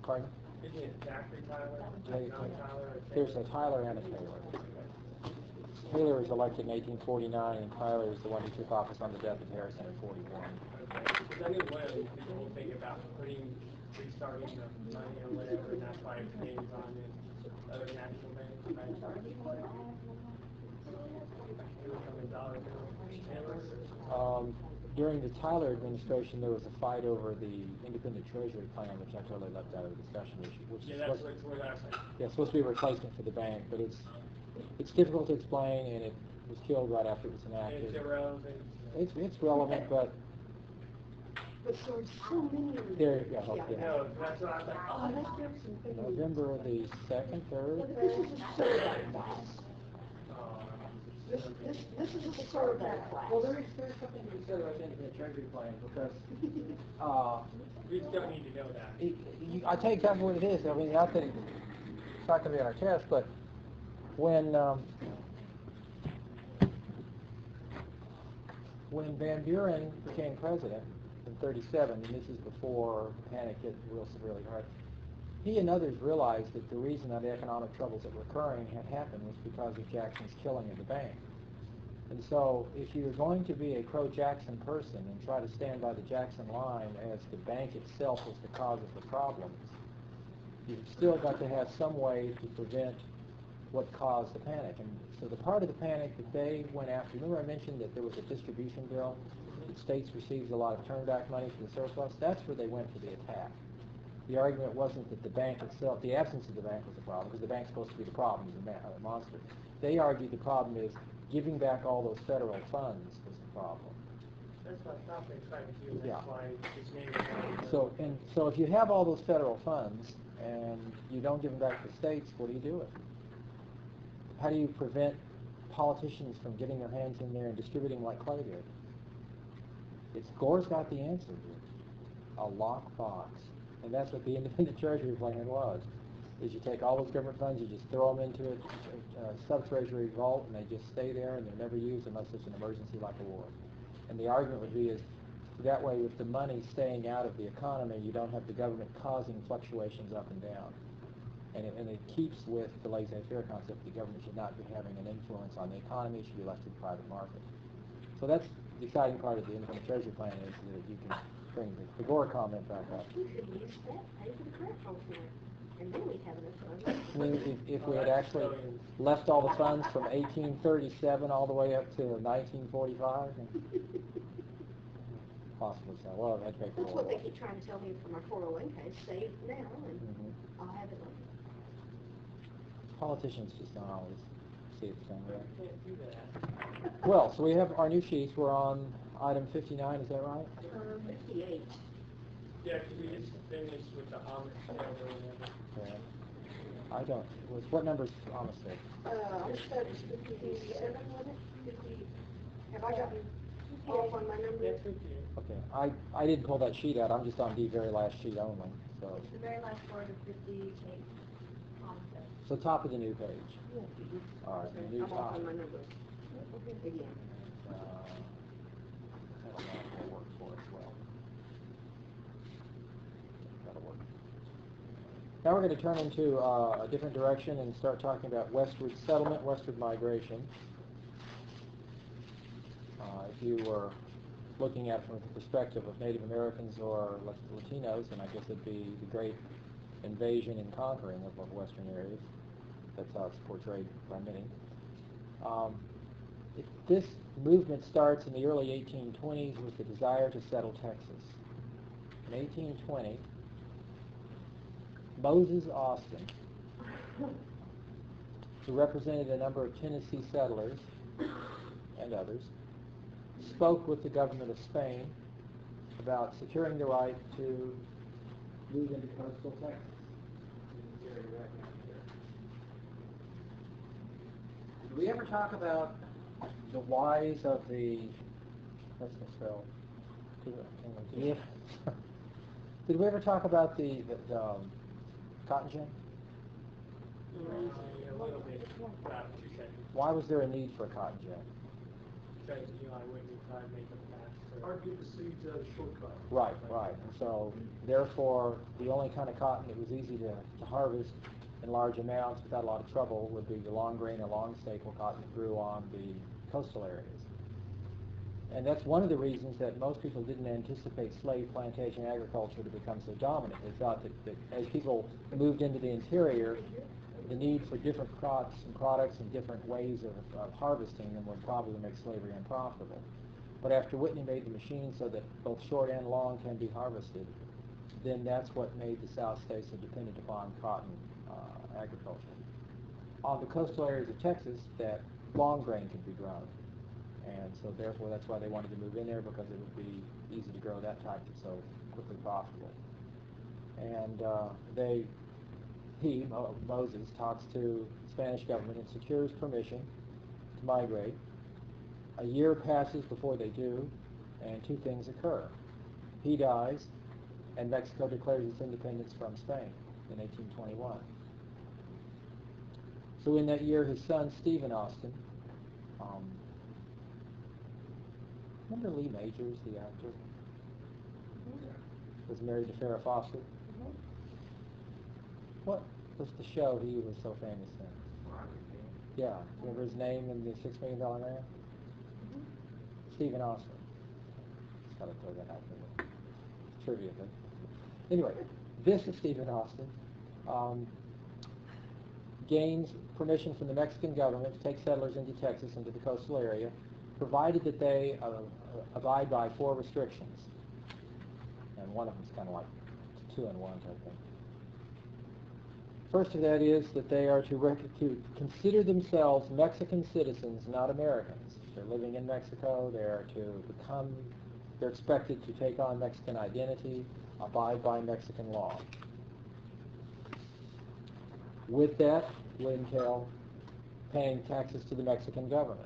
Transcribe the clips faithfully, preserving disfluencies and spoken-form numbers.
Pardon? Isn't it Zachary Tyler, Jay- John Tyler? or There's Taylor? a Tyler and a Taylor. Taylor was elected in eighteen forty-nine, and Tyler is the one who took office on the death of Harrison in forty-one. Okay, because I knew one of them did the whole thing about putting, restarting the money or whatever, and that's why his name's on this other national bank. Right? It was from a dollar bill. Taylor or? Um, during the Tyler administration, there was a fight over the independent treasury plan, which I totally left out of the discussion, which, which Yeah, is that's supposed, what, what I said. yeah, supposed to be a replacement for the bank, but it's it's difficult to explain, and it was killed right after it was enacted. It's irrelevant. It's it's relevant, but But so there's so many of them. there, yeah, Yeah. yeah. No, that's what I thought. Oh, let's give some things. November the second, third. This is a survey class. Uh, This, this, this is a survey class. Well, there is there's something to be said about the independent treasury plan because uh, We just don't need to know that. it, you, I tell you exactly what it is. I mean, not that it, it's not going to be on our test, but when um, when Van Buren became president in thirty-seven, and this is before the panic hit real severely hard, he and others realized that the reason that the economic troubles that were occurring had happened was because of Jackson's killing of the bank. And so if you're going to be a pro-Jackson person and try to stand by the Jackson line as the bank itself was the cause of the problems, you've still got to have some way to prevent what caused the panic. And so the part of the panic that they went after, remember I mentioned that there was a distribution bill that states received a lot of turnback money for the surplus? That's where they went for the attack. The argument wasn't that the bank itself, the absence of the bank was the problem, because the bank's supposed to be the problem, the, ma- uh, the monster. They argued the problem is giving back all those federal funds was the problem. That's what I thought they tried to do, and Yeah. that's why his name is. So, and so if you have all those federal funds and you don't give them back to the states, what do you do with them? How do you prevent politicians from getting their hands in there and distributing like Clay did? It's Gore's got the answer here. A lockbox. And that's what the independent treasury plan was. Is you take all those government funds, you just throw them into a, a, a sub-treasury vault, and they just stay there, and they're never used unless it's an emergency like a war. And the argument would be is that way, with the money staying out of the economy, you don't have the government causing fluctuations up and down. And it, and it keeps with the laissez-faire concept. The government should not be having an influence on the economy. It should be left to the private market. So that's the exciting part of the independent treasury plan is that you can bring the, the Gore comment back up. We could use that, pay for the credit card for it, and then we'd have enough money. I mean, if, if we had actually left all the funds from eighteen thirty-seven all the way up to nineteen forty-five, possibly so. Well, I'd pay for That's all what they of keep trying to tell me from our four oh one k, save now, and Mhm. I'll have it later. Politicians just don't always see it the same way. Can't do that. Well, so we have our new sheets. We're on item fifty-nine, is that right? Um, fifty-eight. Yeah, because we just finished with the Amish bill or whatever. Okay. I don't. Was, what number's Amistad? Uh, I said it's fifty-seven, wasn't it? Fifty, have I gotten off on my Yeah, number? fifty. Okay. I, I didn't pull that sheet out. I'm just on the very last sheet only. So, It's the very last word of fifty-eight. so top of the new page. All right. The new I'm off top. on my number. Again. Uh, that'll that'll work for us well. That'll work. Now we're going to turn into uh, a different direction and start talking about westward settlement, westward migration. Uh, if you were looking at it from the perspective of Native Americans or Latinos, then I guess it'd be the great invasion and conquering of, of western areas. That's how it's portrayed by many. Um, it, this movement starts in the early eighteen twenties with the desire to settle Texas. In eighteen twenty, Moses Austin, who represented a number of Tennessee settlers and others, spoke with the government of Spain about securing the right to move into coastal Texas. Did we ever talk about the whys of the, that's misspelled, did we, did we ever talk about the, the, the um, cotton gin? Yeah, a little bit, about two seconds. Why was there a need for a cotton gin? because Eli Whitney tried to make them faster. Or give the seeds a shortcut. Right, right. And so, therefore, the only kind of cotton that was easy to, to harvest in large amounts without a lot of trouble would be the long grain or long staple cotton that grew on the coastal areas. And that's one of the reasons that most people didn't anticipate slave plantation agriculture to become so dominant. They thought that, that as people moved into the interior, the need for different crops and products and different ways of, of harvesting them would probably make slavery unprofitable. But after Whitney made the machine so that both short and long can be harvested, then that's what made the South states so dependent upon cotton uh, agriculture. On the coastal areas of Texas, that long grain could be grown. And so therefore that's why they wanted to move in there, because it would be easy to grow that type that's so quickly profitable. And uh, they, he, Mo Moses, talks to the Spanish government and secures permission to migrate. A year passes before they do, and two things occur. He dies, and Mexico declares its independence from Spain in eighteen twenty-one. So in that year, his son, Stephen Austin, um, remember Lee Majors, the actor? Was married to Farrah Fawcett. Mhm. What was the show he was so famous in? Yeah, remember his name in the Six Million Dollar Man? Stephen Austin. Just gotta throw that out there. Trivia thing. Anyway, this is Stephen Austin. Um, gains permission from the Mexican government to take settlers into Texas, into the coastal area, provided that they uh, abide by four restrictions. And one of them is kind of like two in one type thing. First of that is that they are to, rec- to consider themselves Mexican citizens, not Americans. They're living in Mexico. They are to become, they're expected to take on Mexican identity, abide by Mexican law. With that would entail paying taxes to the Mexican government.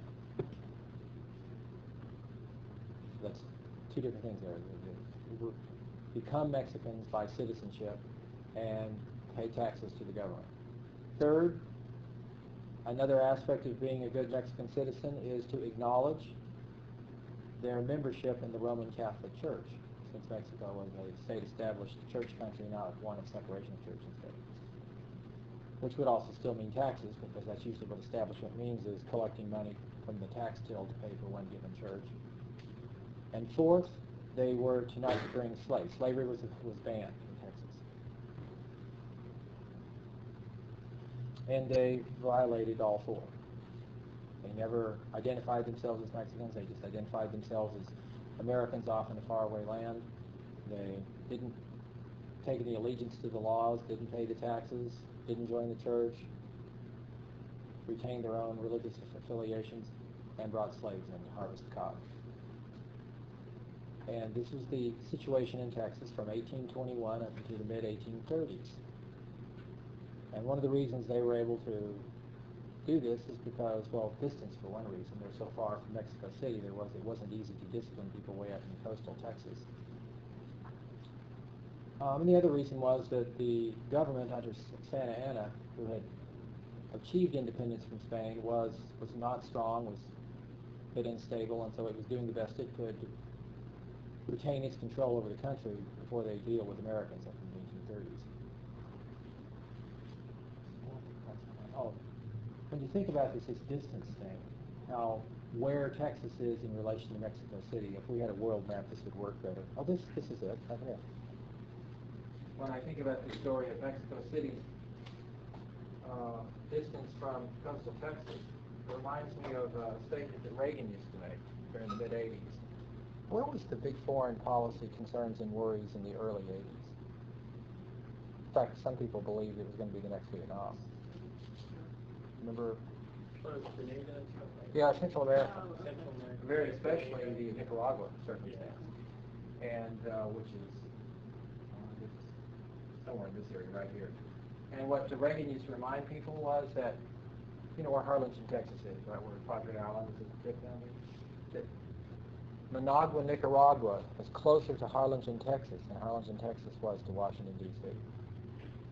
That's two different things there. You become Mexicans by citizenship and pay taxes to the government. Third, another aspect of being a good Mexican citizen is to acknowledge their membership in the Roman Catholic Church, since Mexico was a state-established church country, not one of separation of church and state. Which would also still mean taxes, because that's usually what establishment means, is collecting money from the tax till to pay for one given church. And fourth, they were to not bring slaves. Slavery was, was banned in Texas. And they violated all four. They never identified themselves as Mexicans. They just identified themselves as Americans off in a faraway land. They didn't take any allegiance to the laws, didn't pay the taxes, didn't join the church, retained their own religious affiliations, and brought slaves in to harvest cotton. And this was the situation in Texas from eighteen twenty-one up into the mid eighteen thirties. And one of the reasons they were able to do this is because, well, distance for one reason. They're so far from Mexico City, there was, it wasn't easy to discipline people way up in coastal Texas. Um, and the other reason was that the government under Santa Anna, who had achieved independence from Spain, was, was not strong, was a bit unstable, and so it was doing the best it could to retain its control over the country before they deal with Americans up in the eighteen thirties. Oh, when you think about this, this distance thing, how where Texas is in relation to Mexico City, if we had a world map, this would work better. Oh, this this is it. Okay. When I think about the story of Mexico City's uh, distance from coastal Texas, it reminds me of a statement that Reagan used to make during the mid eighties. Where was the big foreign policy concerns and worries in the early eighties? In fact, some people believed it was going to be the next Vietnam. Remember? Well, Grenada and stuff like that. Yeah, Central America. Central America. Very especially the Nicaragua circumstance, and uh, which is uh, this, somewhere in this area right here. And what Reagan used to remind people was that, you know where Harlingen, Texas is, right, where Padre Island is at the tip down there? That Managua, Nicaragua was closer to Harlingen, Texas, than Harlingen, Texas was to Washington, D C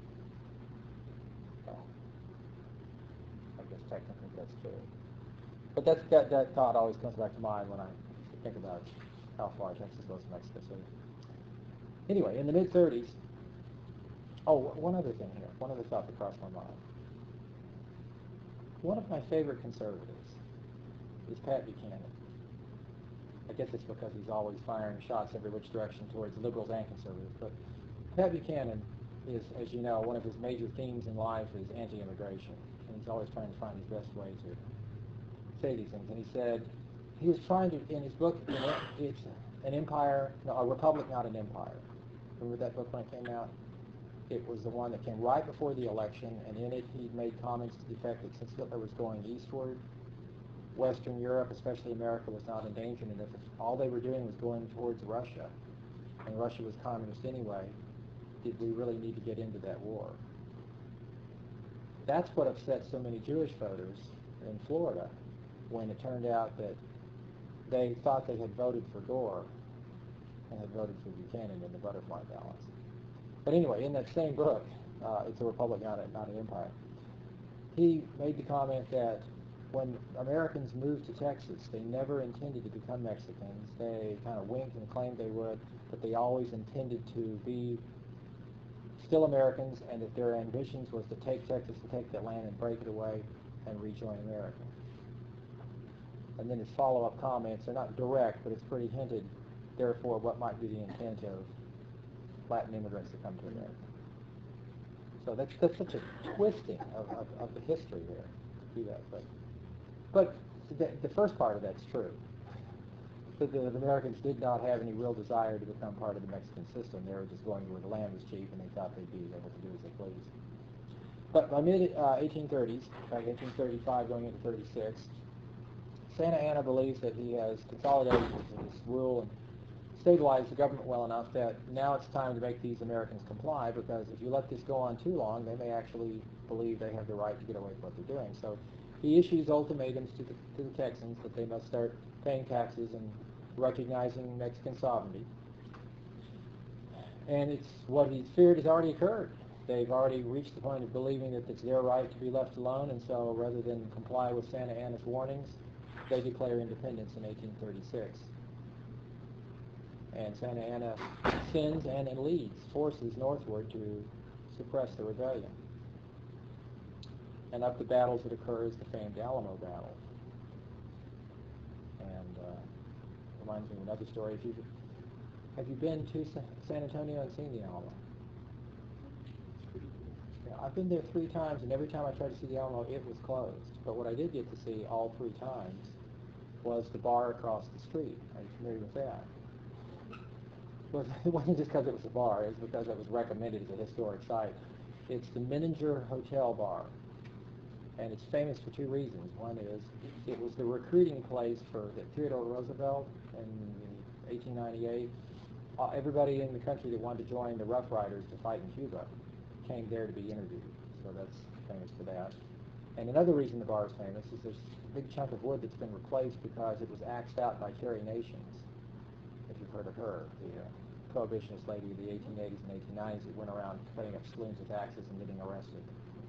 Well, I guess technically that's true. But that's, that, that thought always comes back to mind when I think about how far Texas goes from Mexico City. Anyway, in the mid thirties, oh, one other thing here, one other thought that crossed my mind. One of my favorite conservatives is Pat Buchanan. I guess it's because he's always firing shots every which direction towards liberals and conservatives. But Pat Buchanan is, as you know, one of his major themes in life is anti-immigration. And he's always trying to find his best way to say these things. And he said, he was trying to, in his book, it's an empire, no, a republic, not an empire. Remember that book when it came out? It was the one that came right before the election, and in it he made comments to the effect that since Hitler was going eastward, Western Europe, especially America, was not endangered, and if all they were doing was going towards Russia, and Russia was communist anyway, did we really need to get into that war? That's what upset so many Jewish voters in Florida when it turned out that they thought they had voted for Gore and had voted for Buchanan in the butterfly balance. But anyway, in that same book, uh, It's a Republic, not, a, not an Empire, he made the comment that when Americans moved to Texas, they never intended to become Mexicans. They kind of winked and claimed they would, but they always intended to be still Americans, and that their ambitions was to take Texas and take that land and break it away and rejoin America. And then his follow-up comments are not direct, but it's pretty hinted, therefore, what might be the intent of Latin immigrants to come to America. So that's, that's such a twisting of, of, of the history there to do that. But, but the, the first part of that's true. The, the, the Americans did not have any real desire to become part of the Mexican system. They were just going where the land was cheap, and they thought they'd be able to do as they pleased. But by mid uh, eighteen thirties, like eighteen thirty-five going into thirty-six, Santa Anna believes that he has consolidated his rule and stabilized the government well enough that now it's time to make these Americans comply, because if you let this go on too long, they may actually believe they have the right to get away with what they're doing. So he issues ultimatums to the, to the Texans that they must start paying taxes and recognizing Mexican sovereignty. And it's what he feared has already occurred. They've already reached the point of believing that it's their right to be left alone, and so rather than comply with Santa Anna's warnings, they declare independence in eighteen thirty-six. And Santa Anna sends and leads forces northward to suppress the rebellion. And of the battles that occur is the famed Alamo battle. And uh, reminds me of another story. If you have you been to San Antonio and seen the Alamo? Yeah, I've been there three times, and every time I tried to see the Alamo, it was closed. But what I did get to see all three times was the bar across the street. Are you familiar with that? It wasn't just because it was a bar, it was because it was recommended as a historic site. It's the Menninger Hotel Bar, and it's famous for two reasons. One is it was the recruiting place for the Theodore Roosevelt in eighteen ninety-eight. Uh, everybody in the country that wanted to join the Rough Riders to fight in Cuba came there to be interviewed, so that's famous for that. And another reason the bar is famous is there's a big chunk of wood that's been replaced because it was axed out by Carrie Nations, if you've heard of her, the uh, prohibitionist lady of the eighteen eighties and eighteen nineties that went around cutting up saloons with axes and getting arrested.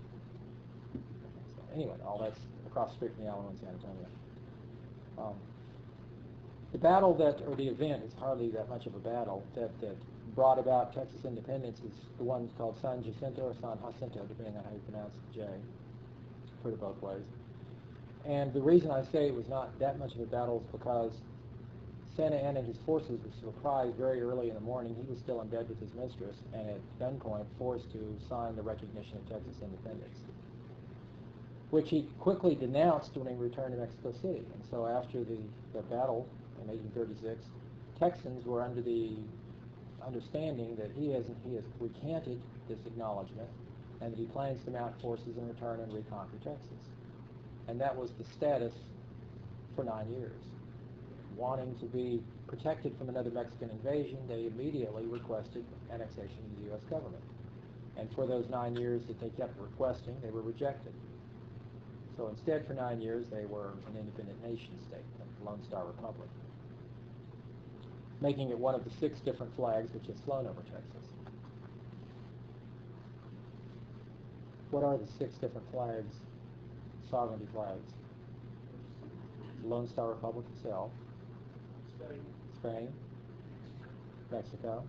So anyway, all that's across the street from the Alamo in San Antonio. Um, the battle that, or the event, is hardly that much of a battle, that, that brought about Texas independence is the one called San Jacinto or San Jacinto, depending on how you pronounce the J. Put it both ways. And the reason I say it was not that much of a battle is because Santa Anna and his forces were surprised very early in the morning. He was still in bed with his mistress and at gunpoint forced to sign the recognition of Texas independence, which he quickly denounced when he returned to Mexico City. And so after the, the battle in eighteen thirty-six, Texans were under the understanding that he has, he has recanted this acknowledgement and that he plans to mount forces and return and reconquer Texas. And that was the status for nine years. Wanting to be protected from another Mexican invasion, they immediately requested annexation of the U S government. And for those nine years that they kept requesting, they were rejected. So instead, for nine years, they were an independent nation state, a Lone Star Republic, making it one of the six different flags which has flown over Texas. What are the six different flags, sovereignty flags? Lone Star Republic itself, Spain. Spain, Mexico.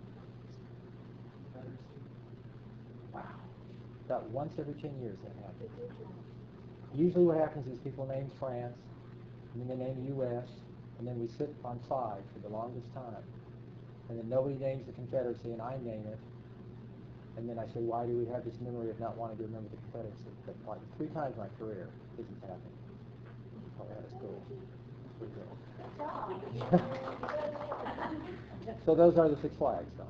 Wow. About once every ten years that happens. Usually what happens is people name France, and then they name U S, and then we sit on five for the longest time. And then nobody names the Confederacy, and I name it. And then I say, why do we have this memory of not wanting to remember the Confederacy? But like three times in my career, this has happened. Probably out of school. So those are the Six Flags, though.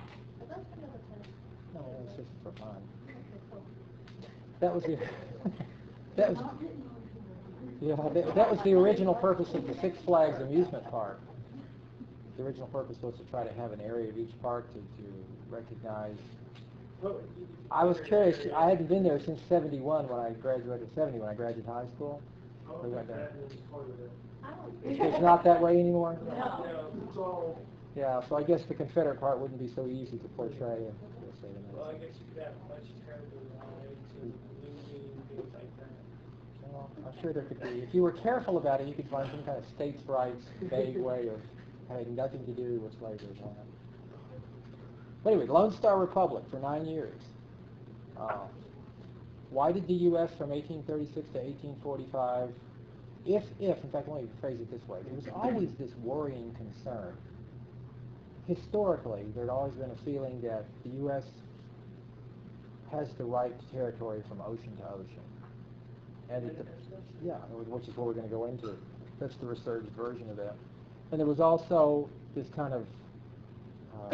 No, it's just for fun. That was the that was yeah that, that was the original purpose of the Six Flags amusement park. The original purpose was to try to have an area of each park to, to recognize. Well, you- I was curious. I hadn't been there since seventy-one when I graduated. seventy when I graduated high school. I don't We think went there. that was part of it. It's not that way anymore. No, It's all, Yeah, so I guess the Confederate part wouldn't be so easy to portray. And, we'll say the well, I next. guess you could have much terrible lives and losing things like that. Well, I'm sure there could be. If you were careful about it, you could find some kind of states' rights vague way of having nothing to do with slavery. But anyway, Lone Star Republic for nine years. Uh, why did the U S from eighteen thirty-six to eighteen forty-five, if, if, in fact, let me phrase it this way, there was always this worrying concern. Historically, there had always been a feeling that the U S has the right to territory from ocean to ocean. And that the, yeah, which is what we're going to go into. That's the resurged version of that. And there was also this kind of uh,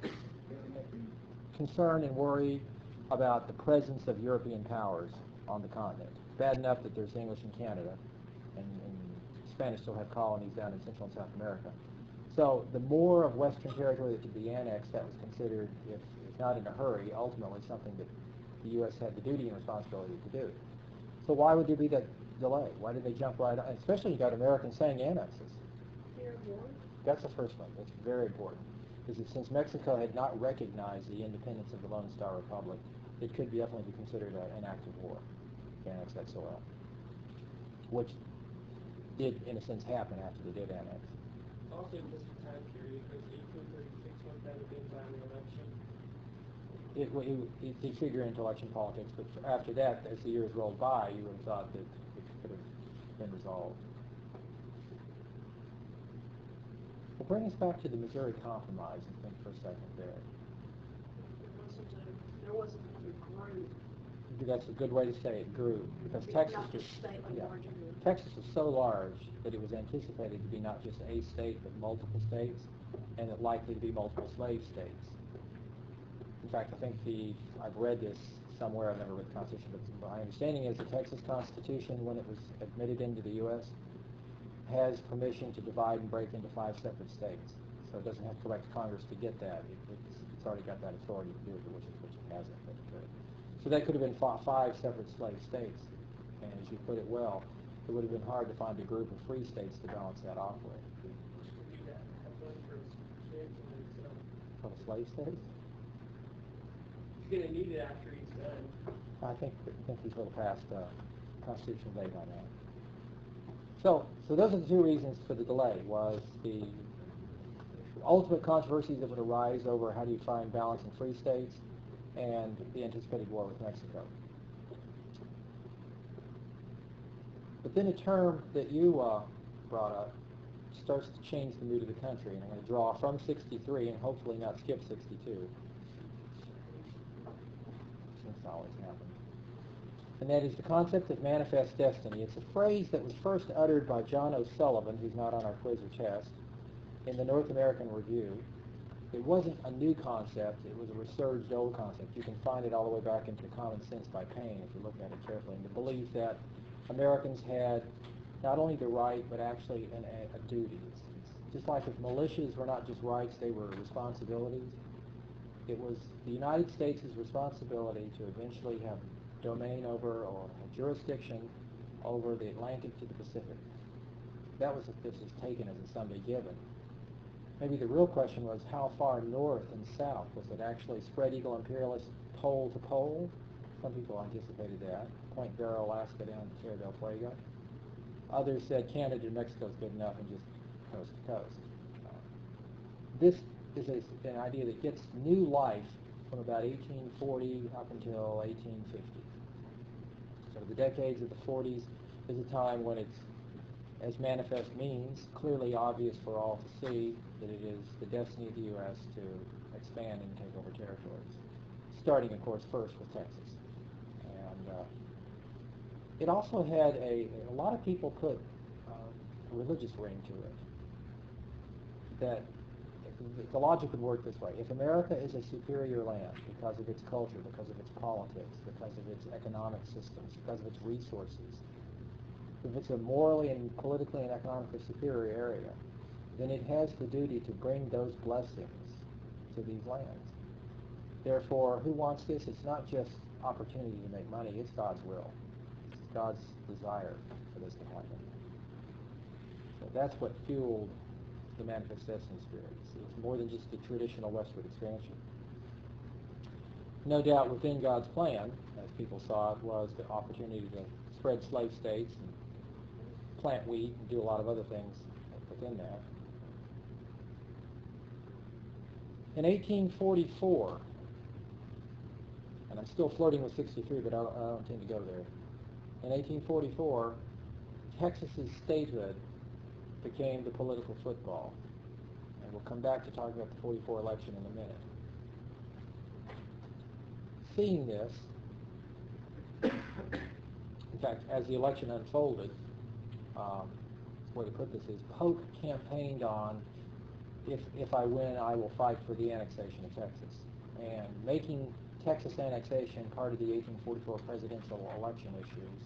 concern and worry about the presence of European powers on the continent. Bad enough that there's English in Canada, and, and Spanish still have colonies down in Central and South America. So the more of Western territory that could be annexed, that was considered, if, if not in a hurry, ultimately something that the U S had the duty and responsibility to do. So why would there be that delay? Why did they jump right on? Especially you got Americans saying annexes. That's the first one. That's very important. Because since Mexico had not recognized the independence of the Lone Star Republic, it could be definitely be considered a, an act of war to annex that soil, which did, in a sense, happen after they did annex. Also, just a time period, because eighteen thirty-six was that been by an election. It, it, it did figure into election politics, but after that, as the years rolled by, you would have thought that it could have been resolved. Well, bring us back to the Missouri Compromise, I think, for a second there. There wasn't a group. That's a good way to say it, grew, because Texas Not was, just state like yeah, larger group. Texas was so large that it was anticipated to be not just a state, but multiple states, and that likely to be multiple slave states. In fact, I think the, I've read this somewhere, I've never read the Constitution, but my understanding is the Texas Constitution, when it was admitted into the U S, has permission to divide and break into five separate states. So it doesn't have to go back to Congress to get that. It, it's, it's already got that authority to do it, which, which it hasn't, but it could. So that could have been f- five separate slave states. And as you put it well, it would have been hard to find a group of free states to balance that off with. Do that, have one for kids and then so. For the slave states? He's gonna need it after he's done. I think I think he's a little past uh, constitutional date on that. So, so those are the two reasons for the delay, was the ultimate controversies that would arise over how do you find balance in free states and the anticipated war with Mexico. But then a term that you uh, brought up starts to change the mood of the country, and I'm going to draw from sixty-three and hopefully not skip sixty-two. Since it always happens. And that is the concept of manifest destiny. It's a phrase that was first uttered by John O'Sullivan, who's not on our quiz or test, in the North American Review. It wasn't a new concept, it was a resurged old concept. You can find it all the way back into Common Sense by Paine if you look at it carefully. And the belief that Americans had not only the right, but actually an, a, a duty. It's, it's just like if militias were not just rights, they were responsibilities. It was the United States' responsibility to eventually have domain over or a jurisdiction over the Atlantic to the Pacific. That was if this was taken as a someday given. Maybe the real question was how far north and south. Was it actually spread eagle imperialist pole to pole? Some people anticipated that. Point Barrow, Alaska down to Tierra del Fuego. Others said Canada and Mexico is good enough and just coast to coast. Uh, this is a, an idea that gets new life from about eighteen forty up until eighteen fifty. So the decades of the forties is a time when it's, as manifest means, clearly obvious for all to see that it is the destiny of the U S to expand and take over territories, starting, of course, first with Texas. And uh, it also had a, a lot of people put uh, a religious ring to it. That the logic would work this way. If America is a superior land because of its culture, because of its politics, because of its economic systems, because of its resources, if it's a morally and politically and economically superior area, then it has the duty to bring those blessings to these lands. Therefore, who wants this? It's not just opportunity to make money, it's God's will. It's God's desire for this to happen. So that's what fueled the Manifest Destiny spirits. It's more than just the traditional westward expansion. No doubt within God's plan, as people saw it, was the opportunity to spread slave states and plant wheat and do a lot of other things within that. In eighteen forty-four, and I'm still flirting with sixty-three, but I don't, I don't intend to go there. In eighteen forty-four, Texas's statehood became the political football. And we'll come back to talk about the forty-four election in a minute. Seeing this, in fact, as the election unfolded, um, the way to put this is Polk campaigned on, if, if I win, I will fight for the annexation of Texas. And making Texas annexation part of the eighteen forty-four presidential election issues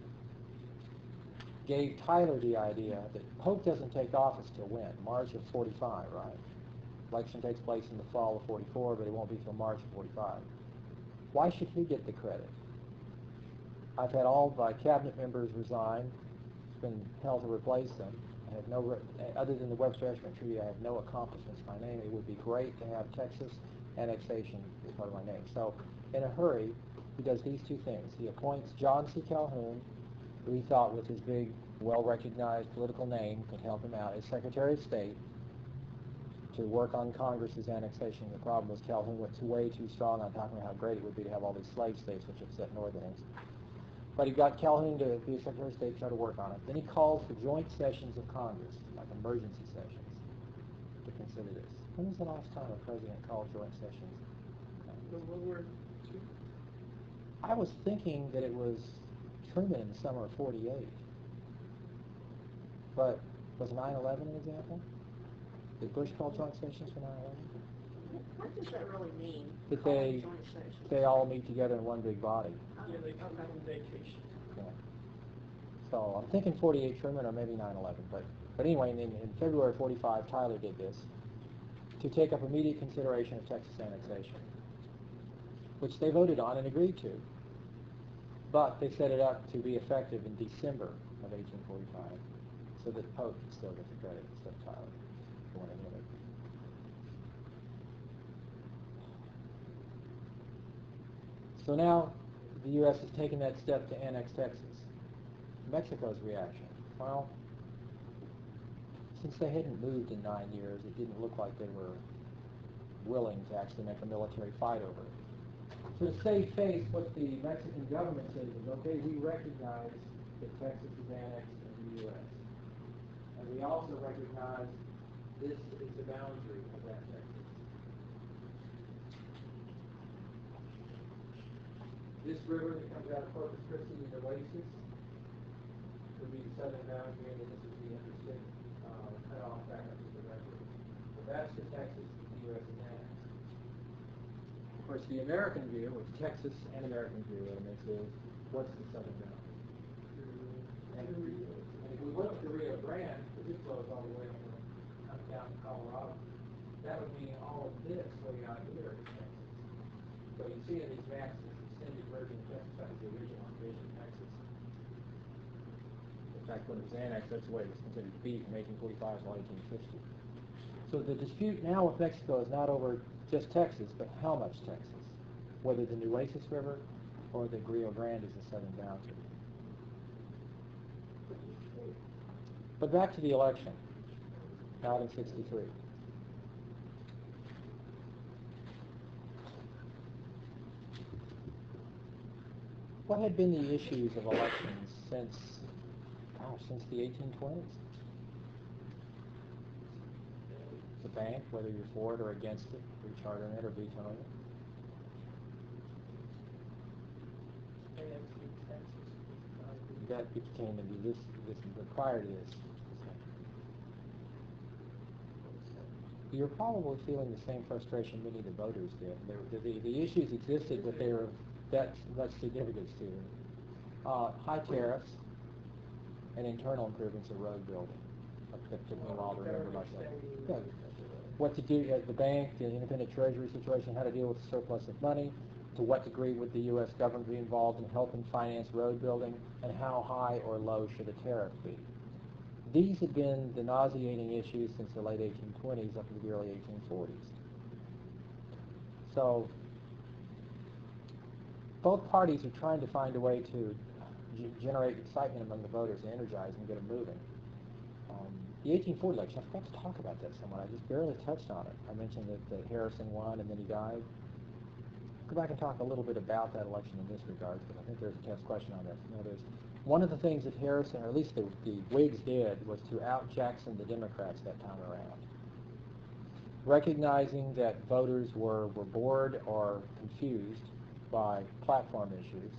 gave Tyler the idea that Polk doesn't take office till when? March of forty-five, right? Election takes place in the fall of forty-four, but it won't be till March of forty-five. Why should he get the credit? I've had all my cabinet members resign. It's been hell to replace them. I have no, other than the Webster-Ashburn Treaty, I have no accomplishments by name. It would be great to have Texas annexation as part of my name. So, in a hurry, he does these two things. He appoints John C. Calhoun, who he thought with his big, well-recognized political name could help him out, as Secretary of State, to work on Congress's annexation. The problem was Calhoun was way too strong on talking about how great it would be to have all these slave states, which upset Northerners. But he got Calhoun to be Secretary of State, try to work on it. Then he calls for joint sessions of Congress, like emergency sessions, to consider this. When was the last time a president called joint sessions? World War Two. I was thinking that it was Truman in the summer of forty-eight. But was nine eleven an example? Did Bush call joint sessions for nine eleven? What does that really mean? That calling they, joint sessions? they all meet together in one big body. Oh, Yeah, they come okay. from vacation. Yeah. So I'm thinking forty-eight Truman or maybe nine eleven. But, but anyway, in, in February forty-five, Tyler did this to take up immediate consideration of Texas annexation, which they voted on and agreed to. But they set it up to be effective in December of eighteen forty-five, so that Polk could still get the credit instead of Tyler for when he did it. So now the U S has taken that step to annex Texas. Mexico's reaction? Well, since they hadn't moved in nine years, it didn't look like they were willing to actually make a military fight over it. So to save face, what the Mexican government said was, okay, we recognize that Texas is annexed into the U S And we also recognize this is the boundary of that Texas. This river that comes out of Corpus Christi and Oasis would be the southern boundary, and then this is the interstate uh, cut off back up to the river. So that's the Texas that the U S is annexed. Of course, the American view, which Texas and American view elements is, what's the southern boundary? And, and if we look at the Rio Grande, because it flows all the way up from, comes down to Colorado, that would mean all of this way out here is Texas. So you see in these maps, this extended version of Texas, that was the original division of Texas. In fact, when it was annexed, that's the way it was considered to be from eighteen forty-five to eighteen fifty. So the dispute now with Mexico is not over just Texas, but how much Texas, whether the Nueces River or the Rio Grande is the southern boundary. But back to the election, out in sixty-three. What had been the issues of elections since, gosh, since the eighteen twenties? The bank, whether you're for it or against it, rechartering it or vetoing it. That became to be this, this, but prior to this. You're probably feeling the same frustration many of the voters did. There, the, the, the issues existed, but they were that much significance to them. Uh, high tariffs and internal improvements of road building. That took me a while to remember myself. Good. What to do at the bank, the independent treasury situation, how to deal with the surplus of money, to what degree would the U S government be involved in helping finance road building, and how high or low should a tariff be. These had been the nauseating issues since the late eighteen twenties up to the early eighteen forties. So both parties are trying to find a way to g generate excitement among the voters, and energize and get them moving. Um, the eighteen forty election, I forgot to talk about that somewhat. I just barely touched on it. I mentioned that, that Harrison won and then he died. Go back and talk a little bit about that election in this regard, because I think there's a test question on this. You know, there's one of the things that Harrison, or at least the, the Whigs did, was to out-Jackson the Democrats that time around. Recognizing that voters were, were bored or confused by platform issues,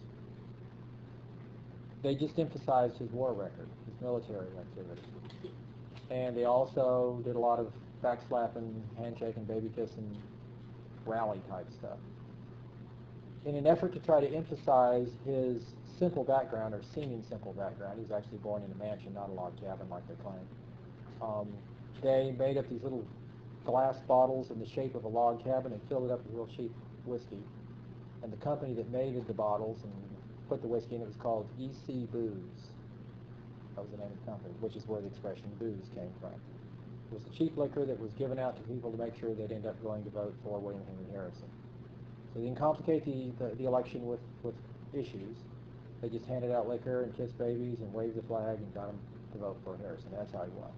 they just emphasized his war record, his military activity. And they also did a lot of backslapping, handshaking, baby kissing, rally type stuff. In an effort to try to emphasize his simple background, or seeming simple background, he was actually born in a mansion, not a log cabin like they claim. Um, they made up these little glass bottles in the shape of a log cabin and filled it up with real cheap whiskey. And the company that made the bottles and put the whiskey in it was called E C Booze. That was the name of the company, which is where the expression booze came from. It was a cheap liquor that was given out to people to make sure they'd end up going to vote for William Henry Harrison. So they didn't complicate the, the, the election with, with issues. They just handed out liquor and kissed babies and waved the flag and got them to vote for Harrison. That's how he won.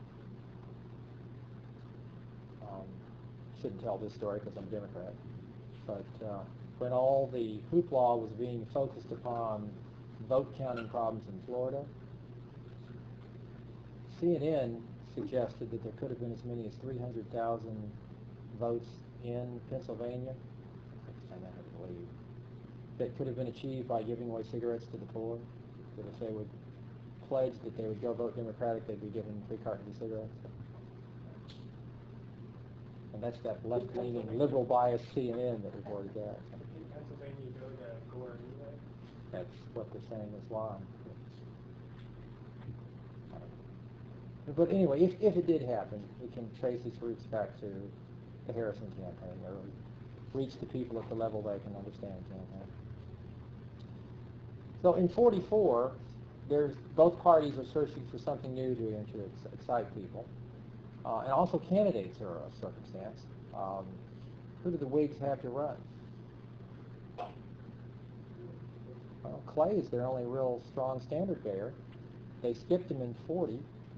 Um, shouldn't tell this story because I'm a Democrat. But uh, when all the hoopla was being focused upon vote counting problems in Florida, C N N suggested that there could have been as many as three hundred thousand votes in Pennsylvania, I have to believe, that could have been achieved by giving away cigarettes to the poor, that if they would pledge that they would go vote Democratic, they'd be given free cartons of cigarettes. And that's that left-leaning, liberal-biased C N N that reported that. In Pennsylvania, you go to Gore anyway. That's what they're saying is lying. But anyway, if, if it did happen, it can trace its roots back to the Harrison campaign, or reach the people at the level they can understand campaign. So in forty-four, there's, both parties are searching for something new to, to excite people. Uh, and also candidates are a circumstance. Um, who do the Whigs have to run? Well, Clay is their only real strong standard bearer. They skipped him in forty.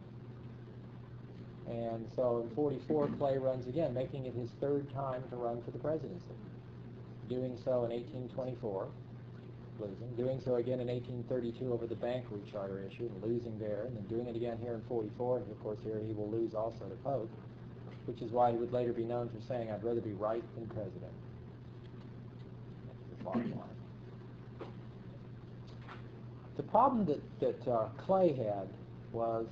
And so in forty-four, Clay runs again, making it his third time to run for the presidency. Doing so in eighteen twenty-four, losing. Doing so again in eighteen thirty-two over the bank recharter issue, and losing there. And then doing it again here in forty-four, and of course here he will lose also to Polk, which is why he would later be known for saying, "I'd rather be right than president." That's the bottom line. The problem that, that uh, Clay had was,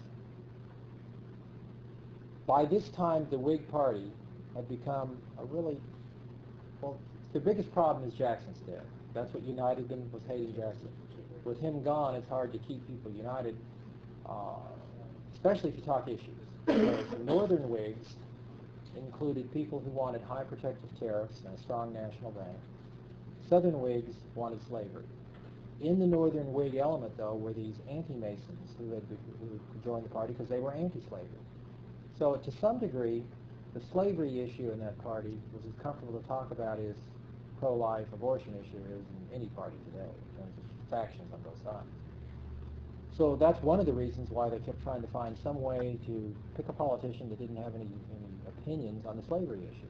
by this time, the Whig Party had become a really, well, the biggest problem is Jackson's death. That's what united them, was hating Jackson. With him gone, it's hard to keep people united, uh, especially if you talk issues. Because the Northern Whigs included people who wanted high protective tariffs and a strong national bank. Southern Whigs wanted slavery. In the Northern Whig element, though, were these anti-Masons who had who joined the party because they were anti-slavery. So to some degree, the slavery issue in that party was as comfortable to talk about as pro-life abortion issue is in any party today in terms of factions on both sides. So that's one of the reasons why they kept trying to find some way to pick a politician that didn't have any, any opinions on the slavery issue.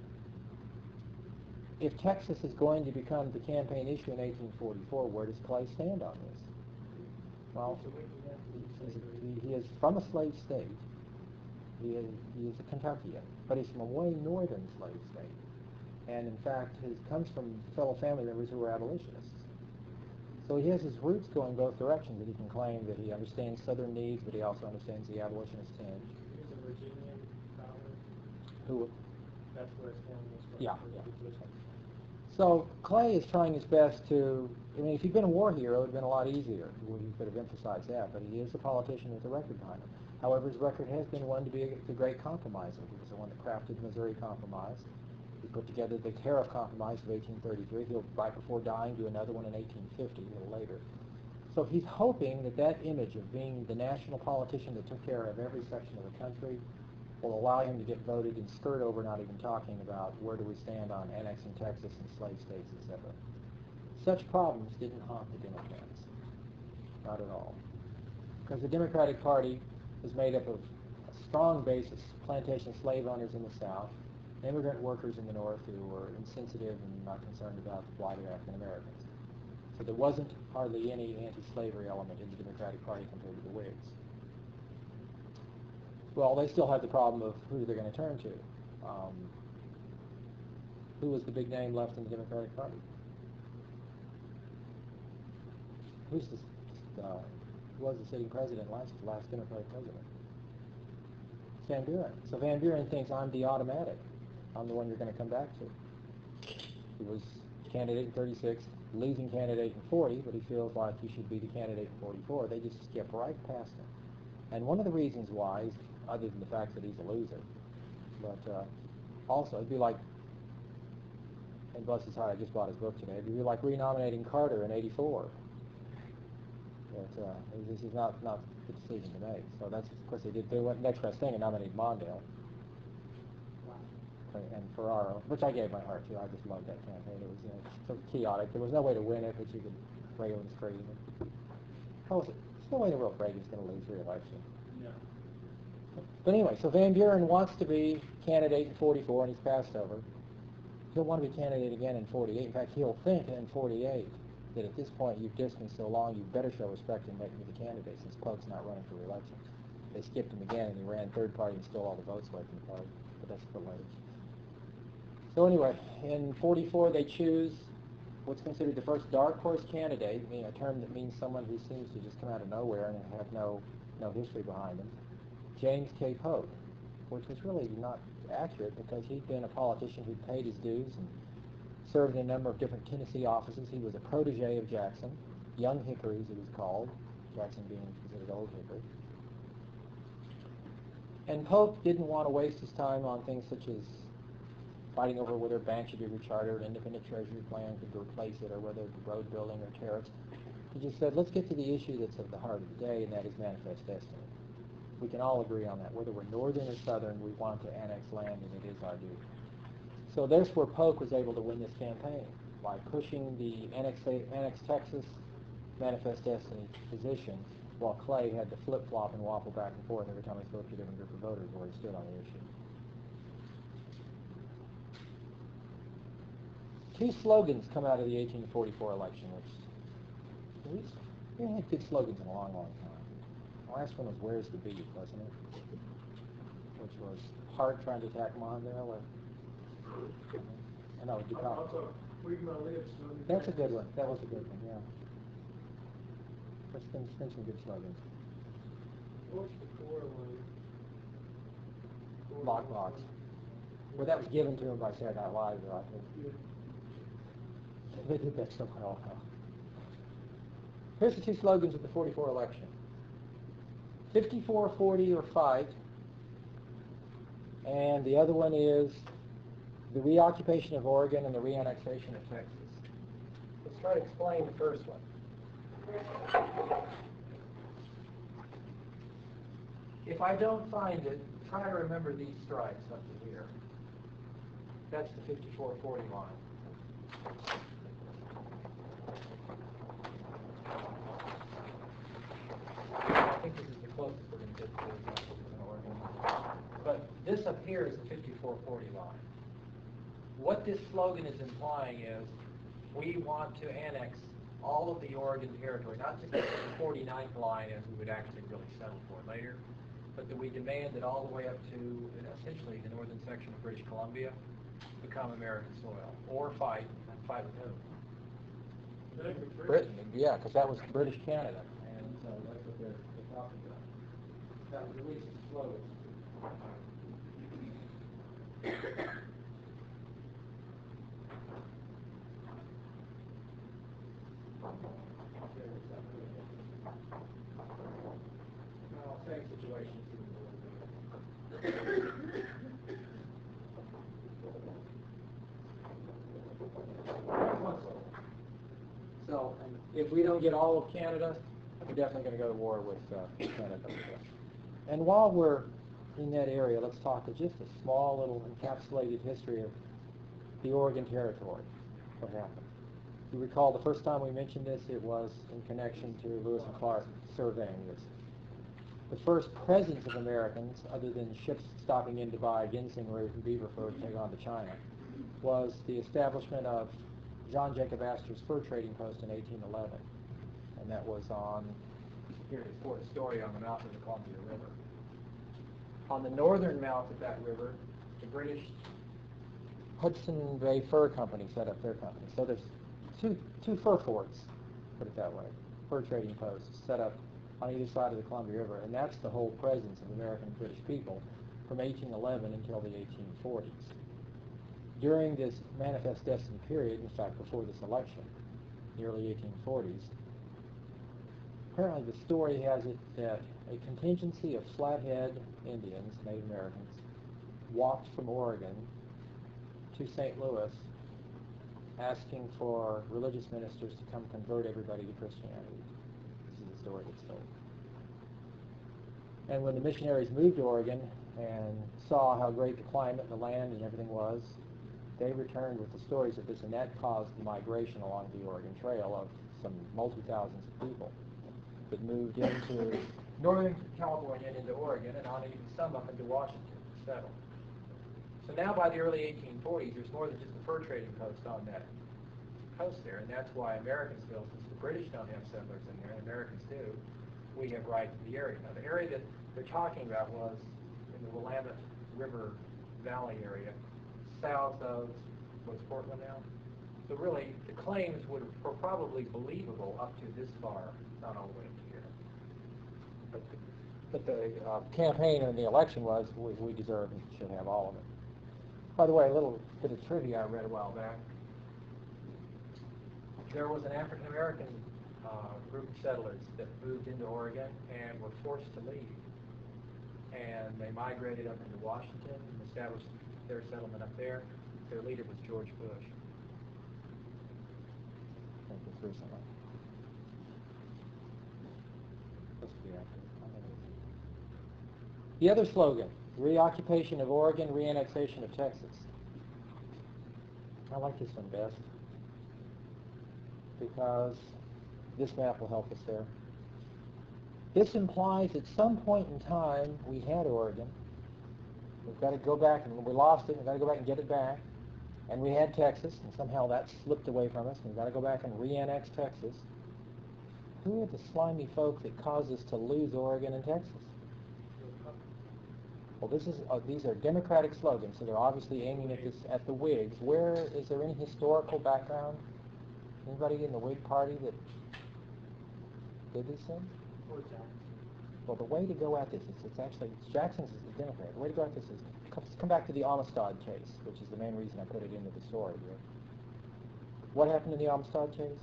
If Texas is going to become the campaign issue in eighteen forty-four, where does Clay stand on this? Well, he, he is from a slave state. He is, he is a Kentuckian, but he's from a way northern slave state. And in fact, he comes from fellow family members who were abolitionists. So he has his roots going both directions, and he can claim that he understands Southern needs, but he also understands the abolitionist tinge. He was a Virginian father. Who? That's where his family was from. Yeah, where yeah. he was from. So Clay is trying his best to, I mean, if he'd been a war hero, it would have been a lot easier. He could have emphasized that, but he is a politician with a record behind him. However, his record has been one to be a, the great compromiser. He was the one that crafted the Missouri Compromise. He put together the Tariff Compromise of eighteen thirty-three. He'll, right before dying, do another one in eighteen fifty, a little later. So he's hoping that that image of being the national politician that took care of every section of the country will allow him to get voted and skirt over not even talking about where do we stand on annexing Texas and slave states, et cetera. Such problems didn't haunt the Democrats. Not at all. Because the Democratic Party is made up of a strong base of plantation slave owners in the South, immigrant workers in the North who were insensitive and not concerned about the plight of African Americans. So there wasn't hardly any anti-slavery element in the Democratic Party compared to the Whigs. Well, they still have the problem of who they're going to turn to. Um, who was the big name left in the Democratic Party? Who's the, uh, who was the sitting president last, last Democratic president? Van Buren. So Van Buren thinks I'm the automatic. I'm the one you're going to come back to. He was candidate in thirty-six, losing candidate in forty, but he feels like he should be the candidate in forty-four. They just skip right past him. And one of the reasons why is, other than the fact that he's a loser, but uh, also it'd be like, and bless his heart, I just bought his book today, it'd be like renominating Carter in eighty-four. But uh, this is not, not the decision to make. So that's, of course, they did the next best thing and nominated Mondale. And Ferraro, which I gave my heart to. I just loved that campaign. It was, you know, so chaotic. There was no way to win it, but you could rail and scream. How was it? There's no way in the world Reagan's going to lose re-election. No. But anyway, so Van Buren wants to be candidate in forty-four, and he's passed over. He'll want to be candidate again in forty-eight. In fact, he'll think in forty-eight that at this point you've dissed me so long, you better show respect and make me the candidate, since Polk's not running for re-election. They skipped him again, and he ran third party and stole all the votes away from the party. But that's for later. So anyway, in forty-four they choose what's considered the first dark horse candidate, meaning a term that means someone who seems to just come out of nowhere and have no no history behind them, James K. Polk, which was really not accurate because he'd been a politician who'd paid his dues and served in a number of different Tennessee offices. He was a protege of Jackson, Young Hickory as he was called, Jackson being considered Old Hickory. And Polk didn't want to waste his time on things such as fighting over whether a bank should be rechartered, independent treasury plan could replace it, or whether road building or tariffs. He just said, let's get to the issue that's at the heart of the day, and that is manifest destiny. We can all agree on that. Whether we're northern or southern, we want to annex land, and it is our duty. So there's where Polk was able to win this campaign, by pushing the annex, annex Texas manifest destiny position, while Clay had to flip-flop and waffle back and forth every time he spoke to a different group of voters where he stood on the issue. Two slogans come out of the eighteen forty-four election, which we haven't had good slogans in a long, long time. The last one was "Where's the Beef," wasn't it? Which was Hart trying to attack Mondale, or I know DuPont. Also, read my lips. That's a good one. That was a good one. Yeah. There's been, been some good slogans. What's the core one? Lockbox. Well, that was given to him by Saturday Night Live, though, I think. Yeah. They did that so well. Here's the two slogans of the forty-four election. fifty-four forty or fight. And the other one is the reoccupation of Oregon and the reannexation of Texas. Let's try to explain the first one. If I don't find it, try to remember these stripes up to here. That's the fifty-four forty line. here is the fifty-four forty line. What this slogan is implying is we want to annex all of the Oregon Territory, not just the forty-ninth line as we would actually really settle for later, but that we demand that all the way up to essentially the northern section of British Columbia become American soil, or fight, and fight with whom? Britain, yeah, because that was British Canada, and so that's what they're, they're talking about. That was at least the slogan. Well, same situation. So, and if we don't get all of Canada, we're definitely going to go to war with uh, Canada. And while we're in that area, let's talk of just a small little encapsulated history of the Oregon Territory. What happened? You recall the first time we mentioned this, it was in connection to Lewis and Clark surveying this. The first presence of Americans, other than ships stopping in to buy ginseng root and beaver fur to take on to China, was the establishment of John Jacob Astor's fur trading post in eighteen eleven. And that was on, Here it is, Fort Story on the mouth of the Columbia River. On the northern mouth of that river, the British Hudson Bay Fur Company set up their company. So there's two, two fur forts, put it that way, fur trading posts set up on either side of the Columbia River. And that's the whole presence of American and British people from eighteen eleven until the eighteen forties. During this Manifest Destiny period, in fact before this election, the early eighteen forties, apparently the story has it that a contingency of Flathead Indians, Native Americans, walked from Oregon to Saint Louis asking for religious ministers to come convert everybody to Christianity. This is the story that's told. And when the missionaries moved to Oregon and saw how great the climate and the land and everything was, they returned with the stories of this, and that caused the migration along the Oregon Trail of some multi-thousands of people that moved into northern California and into Oregon, and on even some up into Washington to settle. So now by the early eighteen forties, there's more than just a fur trading post on that coast there, and that's why Americans feel, since the British don't have settlers in there, and Americans do, we have right to the area. Now the area that they're talking about was in the Willamette River Valley area, south of, what's Portland now? So really, the claims would were probably believable up to this far, not all the way to here. But the, but the uh, campaign and the election was, we, we deserve and should have all of it. By the way, a little bit of trivia I read a while back. There was an African-American uh, group of settlers that moved into Oregon and were forced to leave. And they migrated up into Washington and established their settlement up there. Their leader was George Bush. I think this recently. Supposed to be accurate. The other slogan, reoccupation of Oregon, reannexation of Texas. I like this one best because this map will help us there. This implies at some point in time we had Oregon. We've got to go back, and we lost it, we've got to go back and get it back. And we had Texas, and somehow that slipped away from us, and we've got to go back and re-annex Texas. Who are the slimy folk that caused us to lose Oregon and Texas? Well, this is uh, these are Democratic slogans, so they're obviously aiming at this at the Whigs. Where is there any historical background? Anybody in the Whig Party that did these things? Well, the way to go at this is it's actually it's Jackson's is the Democrat. The way to go at this is come, come back to the Amistad case, which is the main reason I put it into the story here. What happened in the Amistad case?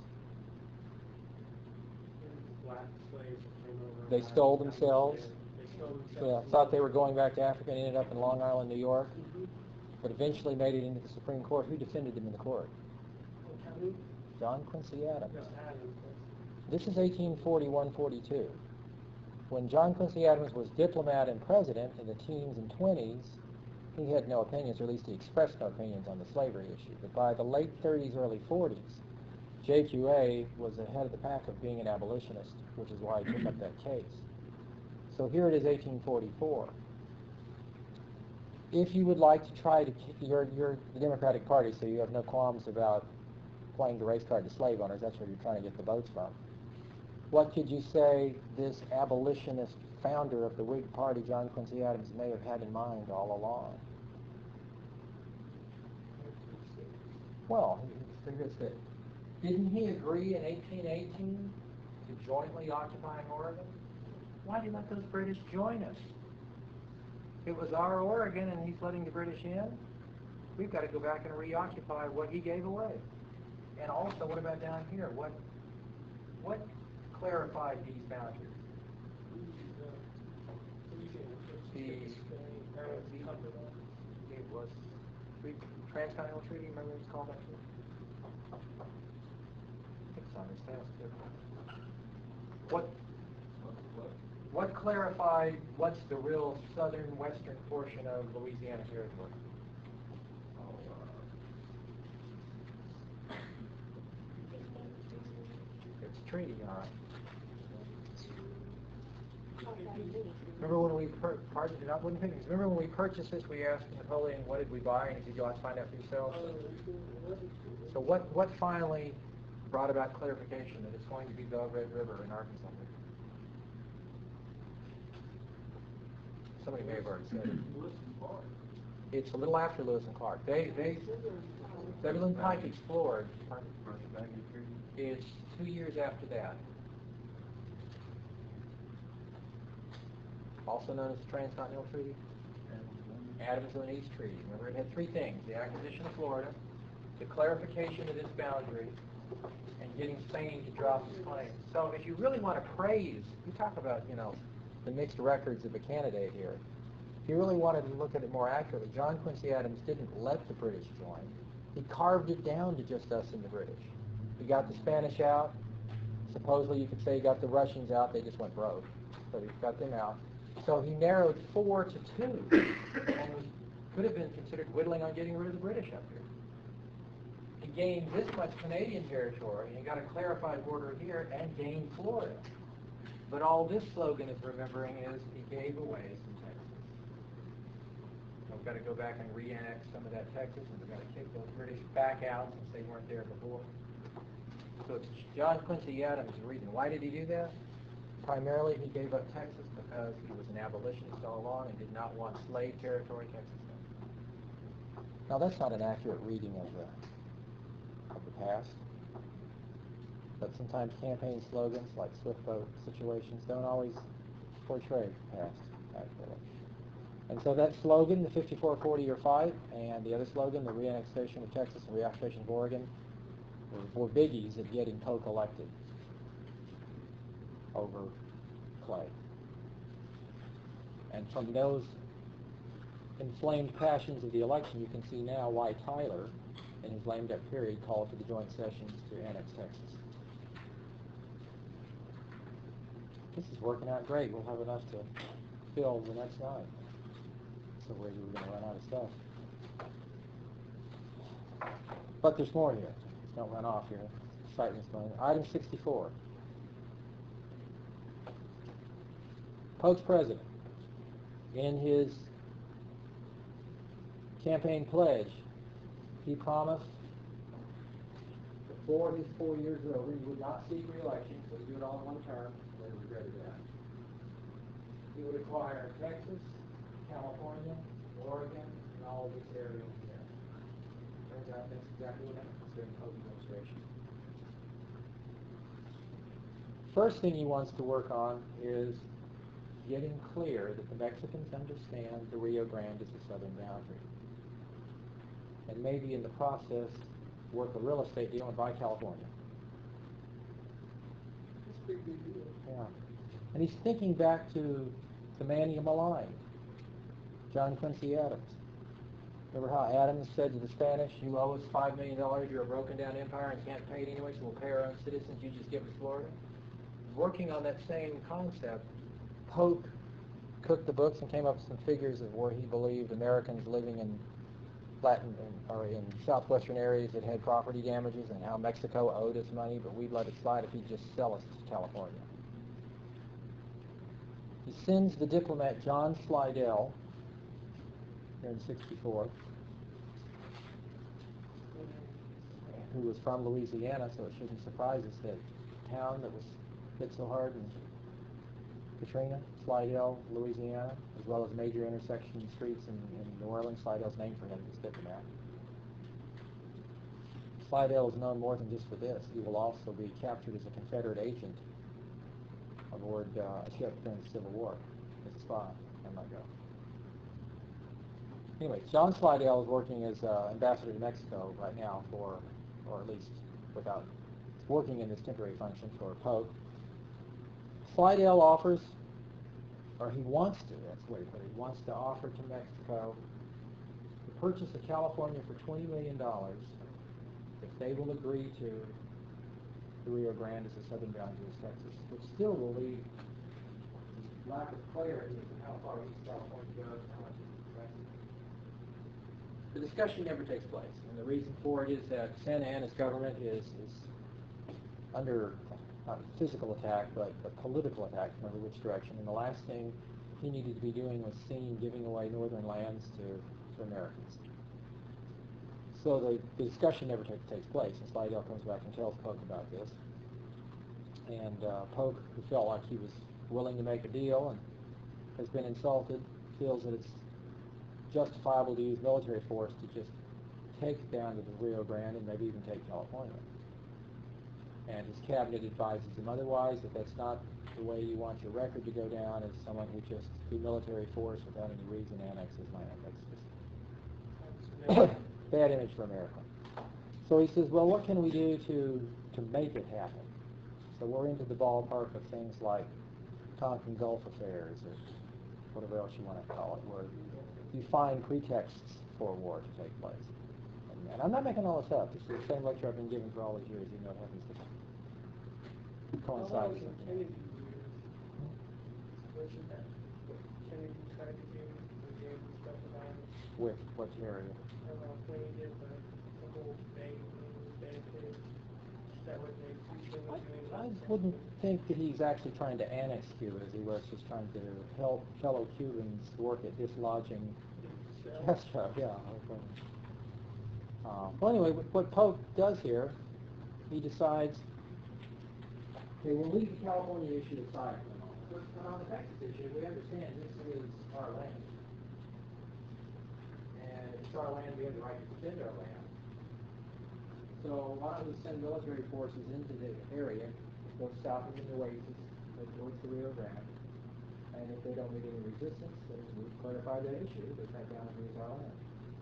Black slaves came over. They stole themselves. They stole Yeah, themselves. thought they were going back to Africa and ended up in Long Island, New York, but eventually made it into the Supreme Court. Who defended them in the court? John Quincy Adams. This is eighteen forty-one forty-two. When John Quincy Adams was diplomat and president in the teens and twenties, he had no opinions, or at least he expressed no opinions on the slavery issue. But by the late thirties, early forties, J Q A was ahead of the pack of being an abolitionist, which is why he took up that case. So here it is, eighteen forty-four. if you would like to try to, keep- you're, you're the Democratic Party, so you have no qualms about playing the race card to slave owners. That's where you're trying to get the votes from. What could you say this abolitionist founder of the Whig Party, John Quincy Adams, may have had in mind all along? Well, he figures that, didn't he agree in eighteen eighteen to jointly occupying Oregon? Why did he let those British join us? It was our Oregon and he's letting the British in? We've got to go back and reoccupy what he gave away. And also, what about down here? What what clarified these boundaries? The, it was the Transcontinental Treaty, remember what it's called back here? I think it's on this test too. What, what clarified what's the real southern western portion of Louisiana territory? It's a treaty, all right. Remember when we pur- pardon, I wouldn't think. Remember when we purchased this, we asked Napoleon, "What did we buy?" And he said, "You'll have to find out for yourself." So what what finally brought about clarification that it's going to be the Red River in Arkansas? Somebody may have already said it. It's a little after Lewis and Clark. They they Zebulon Pike explored. It's two years after that. Also known as the Transcontinental Treaty, Adams-Lewin East Treaty. Remember, it had three things: the acquisition of Florida, the clarification of this boundary, and getting Spain to drop its claim. So if you really want to praise, you talk about, you know, the mixed records of a candidate here. If you really wanted to look at it more accurately, John Quincy Adams didn't let the British join. He carved it down to just us and the British. He got the Spanish out. Supposedly you could say he got the Russians out. They just went broke. So he got them out. So he narrowed four to two, and was, could have been considered whittling on getting rid of the British up here. He gained this much Canadian territory, and he got a clarified border here, and gained Florida. But all this slogan is remembering is he gave away some Texas. We've got to go back and re-annex some of that Texas, and we've got to kick those British back out since they weren't there before. So it's John Quincy Adams' reason. Why did he do that? Primarily, he gave up Texas because he was an abolitionist all along and did not want slave territory Texas. Now, that's not an accurate reading of the, of the past. But sometimes campaign slogans like swift vote situations don't always portray the past accurately. And so that slogan, the fifty-four forty-year fight, and the other slogan, the re-annexation of Texas and reoccupation of Oregon, were, were biggies of getting Polk elected over Clay. And from those inflamed passions of the election, you can see now why Tyler, in his lame duck period, called for the joint sessions to annex Texas. This is working out great. We'll have enough to fill the next night. So we're going to run out of stuff. But there's more here. Don't run off here. Excitement's going. Item sixty-four. Polk's president, in his campaign pledge, he promised before his four years are over, he would not seek re-election, so he'd do it all in one term, and then regretted that. He would acquire Texas, California, Oregon, and all of this area here. Turns out that's exactly what happened during the Polk administration. First thing he wants to work on is getting clear that the Mexicans understand the Rio Grande is the southern boundary. And maybe in the process, work a real estate deal and buy California. That's a big, big deal. Yeah. And he's thinking back to the man he maligned, John Quincy Adams. Remember how Adams said to the Spanish, "You owe us five million dollars, you're a broken down empire and can't pay it anyway, so we'll pay our own citizens, you just give us Florida"? Working on that same concept, Polk cooked the books and came up with some figures of where he believed Americans living in Latin or in southwestern areas that had property damages, and how Mexico owed us money, but we'd let it slide if he'd just sell us to California. He sends the diplomat John Slidell here in sixty-four, who was from Louisiana, so it shouldn't surprise us that a town that was hit so hard in Katrina, Slidell, Louisiana, as well as major intersection streets in, in New Orleans. Slidell's named for him, he's diplomat. Slidell is known more than just for this. He will also be captured as a Confederate agent aboard uh, a ship during the Civil War as a spy. I'm not going. Anyway, John Slidell is working as uh, ambassador to Mexico right now for, or at least without working in this temporary function for Polk. Slidell offers, or he wants to, that's the way to put it, he wants to offer to Mexico to purchase a California for twenty million dollars if they will agree to the Rio Grande as the southern boundary of Texas, which still will leave lack of clarity as to how far east California goes and how much is Mexico. The discussion never takes place, and the reason for it is that Santa Anna's government is, is under not physical attack, but, but political attack from every which direction, and the last thing he needed to be doing was seen giving away northern lands to, to Americans. So the, the discussion never t- takes place, and Slidell comes back and tells Polk about this. And uh, Polk, who felt like he was willing to make a deal and has been insulted, feels that it's justifiable to use military force to just take it down to the Rio Grande and maybe even take California. And his cabinet advises him otherwise, that that's not the way you want your record to go down, as someone who just, through military force without any reason, annexes land. That's just bad image for America. So he says, well, what can we do to, to make it happen? So we're into the ballpark of things like Tonkin Gulf affairs, or whatever else you want to call it, where you find pretexts for war to take place. And, and I'm not making all this up. This is the same lecture I've been giving for all these years, even though it happens to coincide with something. Kennedy years, wasn't that what Kennedy tried to do, he gave the stuff about it? With what area? I don't know, when he did the, the whole bay thing, bay thing, that was they, he was doing I that. wouldn't think that he's actually trying to annex Cuba, as he was just trying to help fellow Cubans work at dislodging Castro. Yeah. Okay. Uh, well, anyway, what, what Polk does here, he decides, okay, we'll leave the California issue aside for a moment. But on the Texas issue, we understand this is our land. And if it's our land, we have the right to defend our land. So why don't we send military forces into the area, go south of the Oasis, head towards the Rio Grande, and if they don't meet any resistance, then we clarify that issue, that that boundary is our land.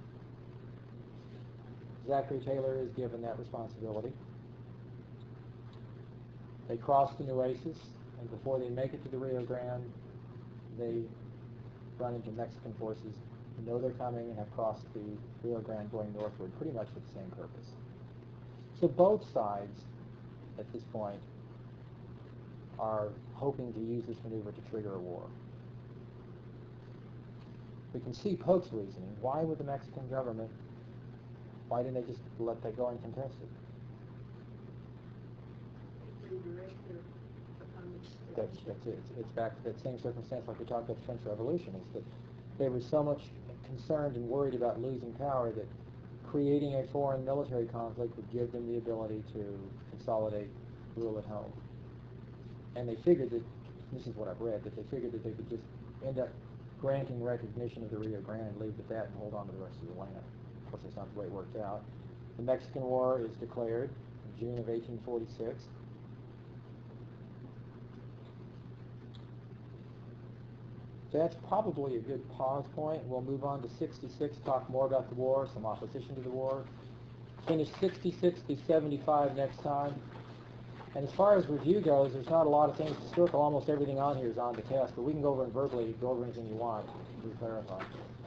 Zachary Taylor is given that responsibility. They cross the Nueces, and before they make it to the Rio Grande, they run into Mexican forces who know they're coming and have crossed the Rio Grande going northward, pretty much with the same purpose. So both sides, at this point, are hoping to use this maneuver to trigger a war. We can see Polk's reasoning. Why would the Mexican government, why didn't they just let that go uncontested? That's, that's it. It's, it's back to that same circumstance like we talked about the French Revolution, is that they were so much concerned and worried about losing power that creating a foreign military conflict would give them the ability to consolidate rule at home. And they figured that, this is what I've read, that they figured that they could just end up granting recognition of the Rio Grande, leave it at that, and hold on to the rest of the land. Of course, that's not the way it worked out. The Mexican War is declared in June of eighteen forty-six. That's probably a good pause point. We'll move on to sixty-six, talk more about the war, some opposition to the war. Finish sixty-six to seventy-five next time. And as far as review goes, there's not a lot of things to circle. Almost everything on here is on the test, but we can go over and verbally go over anything you want to clarify.